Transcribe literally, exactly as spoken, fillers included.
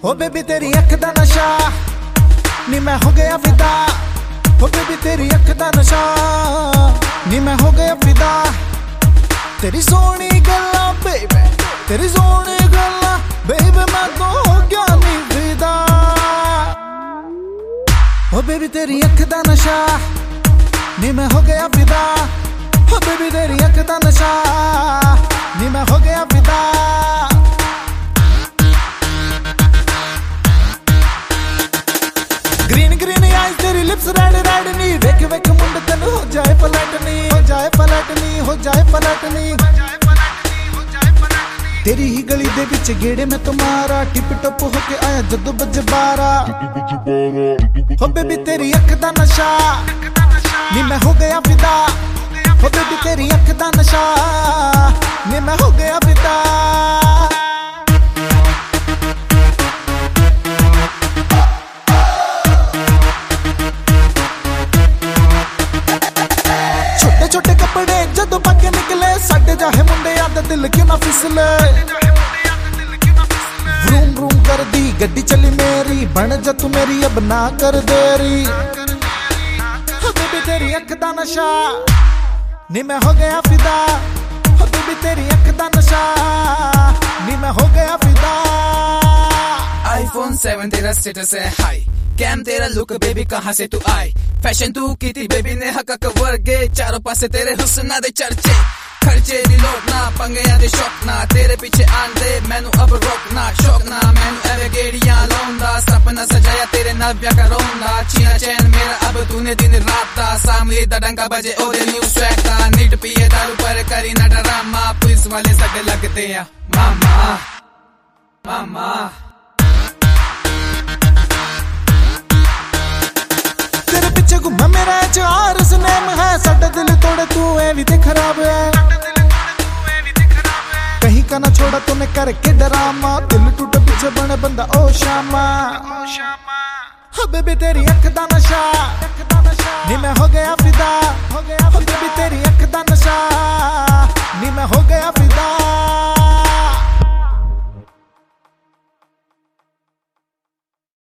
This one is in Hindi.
हो बेबी तेरी अख दा नशा नी मैं हो गया फिदा। हो बेबी तेरी अख दा नशा नी मैं हो गया फिदा। तेरी सोहनी गल्लां बेबी तेरी सोहनी गल्लां बेबी मैं तो हो गया नी फिदा। हो बेबी तेरी अख दा नशा नी मैं हो गया फिदा। हो बेबी तेरी अख दा नशा नी मैं हो गया फिदा। ग्रीन ग्रीन आईज तेरी लिप्स रेड रेड नी वेख वेख मुंड तेन हो जाए पलटनी हो जाए पलटनी हो जाए पलटनी। तेरी ही गली दे विच गेड़े में तुम्हारा टिप टप होके आया जदों बज बारा। हो बेबी तेरी अख दा नशा नी मैं हो गया फिदा। हो बेबी तेरी अख दा नशा नी मैं हो गया फिदा। छोटे छोटे कपड़े जदों पाके निकले साडे जाहे मुंडे आदा दिल क्यों ना फिसले। व्रूम व्रूम कर दी गड्डी चली मेरी बन जा तू मेरी अब ना कर देरी। हो बेबी तेरी अख दा नशा नी मैं हो गया फिदा। हो बेबी तेरी अख दा नशा नी मैं हो गया फिदा। आईफोन सेवन तेरा स्टेटस है हाई कैम तेरा लुक बेबी कहाँ से तू आई। फैशन तू की थी बेबी ने हक कवर गए चारों पासे तेरे हुस्ना दे चर्चे। खर्चे दी लोटना पंगे दे शौकना तेरे पीछे आन दे मैनू अब रोकना शौकना मैनू एवे गेड़ियां लाउंदा सपना सजाया तेरे नाल ब्याह करोंदा। चीना चैन मेरा अब तूने दिन रात दा सामली दा डंका बजे ओदे न्यू स्वैग दा नीट पिए दारू पर करी ना ड्रामा पुलिस वाले सगे लगते हैं मामा मामा। तेरे पीछे घूमा मेरा चार स्नेम है साडा दिल तोड़े तू ए भी ते खराब है। कहीं का ना छोड़ा तूने करके डरामा दिल टूटे पीछे बने बंदा ओ शामा। हो बेबी तेरी अख दा नशा नी मैं हो गया फिदा। हो बेबी तेरी अख दा नशा नी मैं हो गया फिदा।